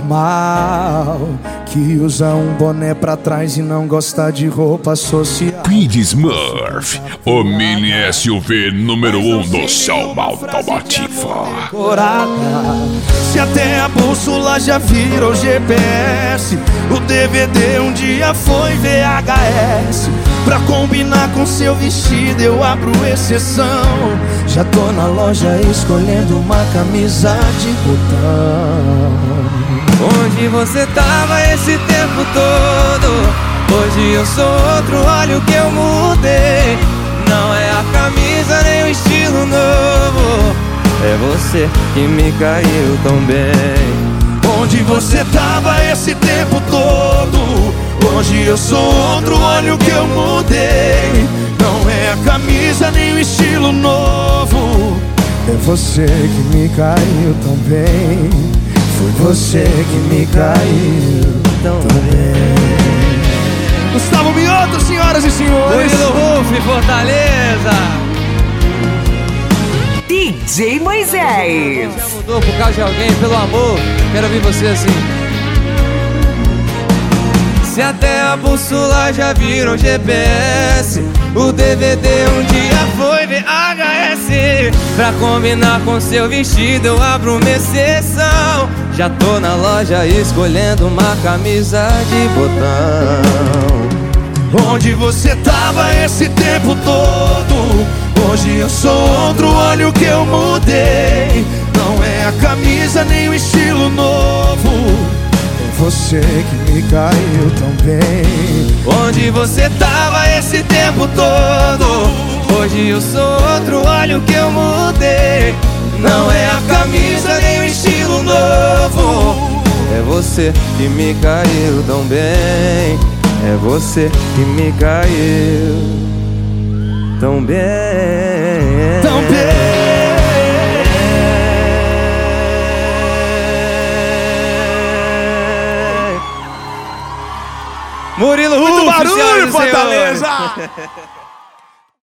normal, que usa um boné pra trás e não gosta de roupa social. Kid Smurf, o mini SUV número 1 do Salma Automotiva. Se até a bússola já virou GPS, o DVD um dia foi VHS. Pra combinar com seu vestido eu abro exceção. Já tô na loja escolhendo uma camisa de botão. Onde você tava esse tempo todo? Hoje eu sou outro, olha o que eu mudei. Não é a camisa nem o estilo novo, é você que me caiu tão bem. Onde você tava esse tempo todo? Hoje eu sou outro, olha o que eu mudei. Não é a camisa nem o estilo novo, é você que me caiu tão bem. Foi você que me caiu tão bem. Gustavo Mioto, senhoras e senhores. Murilo Ruf, Fortaleza. DJ Moisés. Já mudou por causa de alguém, pelo amor. Quero ouvir você assim. Se até a bússola já virou GPS, o DVD um dia foi VHS. Pra combinar com seu vestido eu abro uma exceção. Já tô na loja escolhendo uma camisa de botão. Onde você tava esse tempo todo? Hoje eu sou outro, olha o que eu mudei. Não é a camisa nem o estilo novo, é você que me caiu tão bem. Onde você tava esse tempo todo? Hoje eu sou outro, olha o que eu mudei. Não é a camisa nem o estilo novo, é você que me caiu tão bem. É você que me caiu tão bem. Tão bem. Murilo Ruf, muito barulho, Fortaleza!